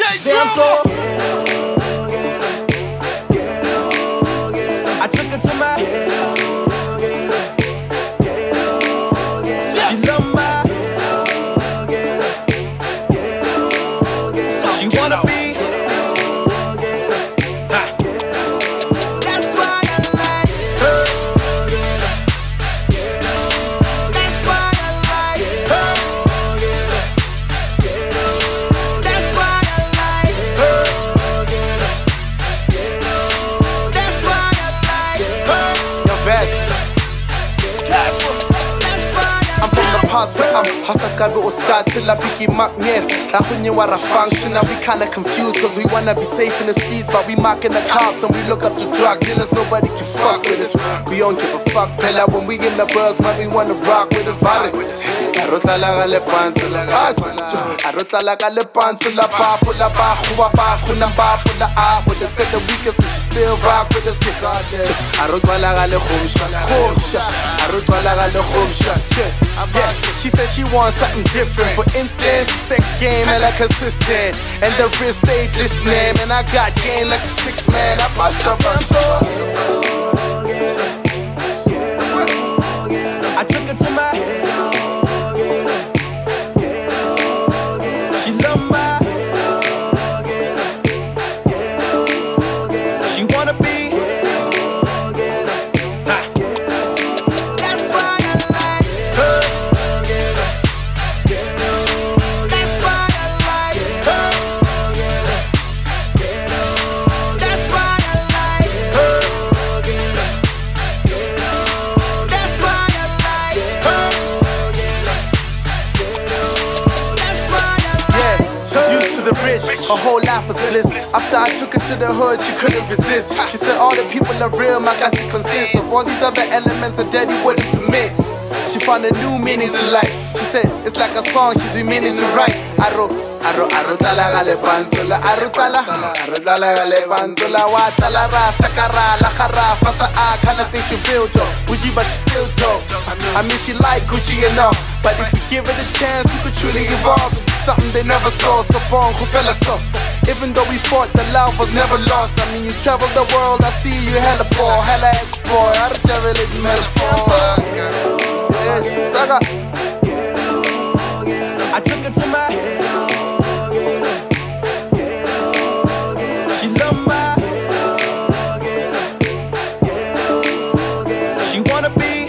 Say I'm so I took her to my she love my she wanna be that's why I like her. That's why I like her. That's why I like her. That's why I like her. Yo, Vaz, I'm from the parts where I'm Hasakabe or start till I begin Makmir. Lakunye wara function, now we kinda confused cause we wanna be safe in the streets, but we marking the cops and we look up to drug dealers, nobody can fuck with us. We don't give a fuck, Pella, when we in the birds, man, we wanna rock with us, body. Arota la le panto la Arota la panto la papo la ba huwa ba kuna ba pula a with the said the weakest and she still rock with us regardless. Arota la home shot. Arota la home shot. Yeah, she said she wants something different. For instance, sex game and like consistent, and the wrist stay glistening. And I got game like a 6-man. I bust up on I took her to my she love my she wanna be that's why I like her. That's why I like her. That's why I like her. That's why I like her. That's why I like she's used to the rich, her whole life was bliss. After I took her to the hood, she couldn't resist. She said all the people are real, my guys consists of all these other elements that daddy wouldn't permit. She found a new meaning to life. She said it's like a song she's been meaning to write. Arotala gale panzola, arotala gale panzola, watala ra sakara la khara fasa a kinda think she real dope. Gucci but she still dope. I mean she like Gucci and all, but if we give it a chance, we could truly evolve into something they never saw. So bon, who fell us off? Even though we fought, the love was never lost. I mean you traveled the world, I see you hella poor, hella ex-boy. I don't travel it metaphor. Saga. I took her to my she love my she wanna be